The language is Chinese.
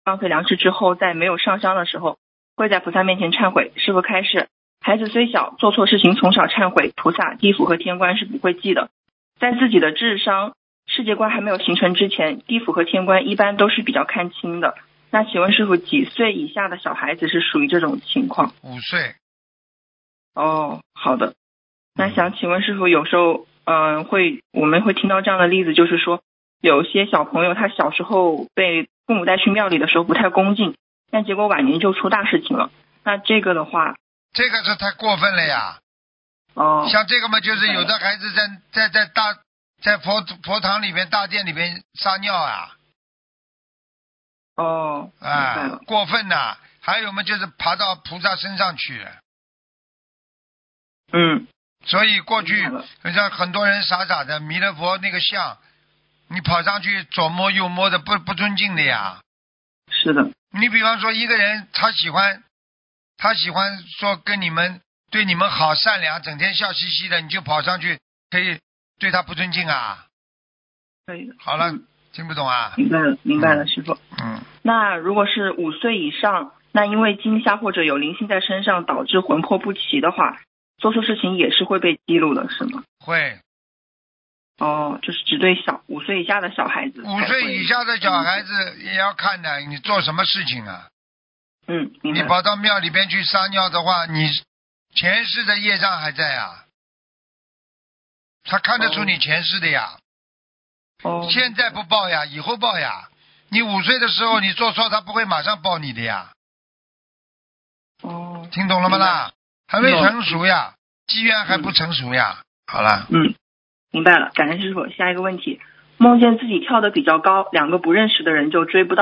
浪费粮食之后，在没有上香的时候，会在菩萨面前忏悔。师父开示，孩子虽小，做错事情从小忏悔，菩萨、地府和天官是不会记的。在自己的智商、世界观还没有形成之前，地府和天官一般都是比较看轻的。那请问师父，几岁以下的小孩子是属于这种情况 ？5岁。 哦，好的。那想请问师父，有时候我们会听到这样的例子，就是说有些小朋友他小时候被父母带去庙里的时候不太恭敬，但结果晚年就出大事情了。那这个的话， 这个是太过分了呀。 哦， 像这个嘛，就是有的孩子在佛堂里面、大殿里面撒尿啊。 哦，明白了。 过分呐。还有嘛，就是爬到菩萨身上去。所以过去像很多人傻傻的弥勒佛那个像，你跑上去左摸右摸的，不尊敬的呀。 是的。 你比方说一个人他喜欢说跟你们对你们好善良，整天笑嘻嘻的，你就跑上去可以对他不尊敬啊？ 可以的。 好了，听不懂啊？ 明白了，师父。那如果是5岁以上，那因为惊吓或者有灵性在身上导致魂魄不齐的话，做错事情也是会被记录的，是吗？ 会。 哦，就是只对5岁以下的小孩子。 5岁以下的小孩子也要看的，你做什么事情啊？ 明白。 你跑到庙里边去撒尿的话，你前世的业障还在啊，他看得出你前世的呀。现在不报呀，以后报呀。你5岁的时候你做错，他不会马上报你的呀。听懂了吗啦？还没成熟呀，机缘还不成熟呀。好了。 明白了，感恩师父。下一个问题，梦见自己跳得比较高，2个不认识的人就追不到